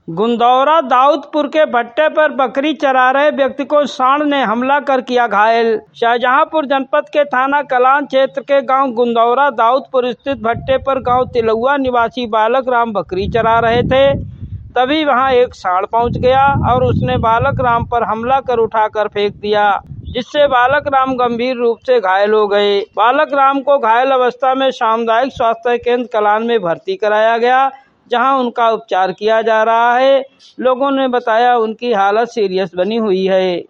गुंदौरा दाऊदपुर के भट्टे पर बकरी चरा रहे व्यक्ति को सांड ने हमला कर किया घायल। शाहजहांपुर जनपद के थाना कलान क्षेत्र के गांव गुंदौरा दाऊदपुर स्थित भट्टे पर गांव तिलौआ निवासी बालक राम बकरी चरा रहे थे। तभी वहां एक सांड पहुंच गया और उसने बालक राम पर हमला कर उठाकर फेंक दिया, जिससे बालक राम गंभीर रूप से घायल हो गए। बालक राम को घायल अवस्था में सामुदायिक स्वास्थ्य केंद्र कलान में भर्ती कराया गया, जहां उनका उपचार किया जा रहा है। लोगों ने बताया उनकी हालत सीरियस बनी हुई है।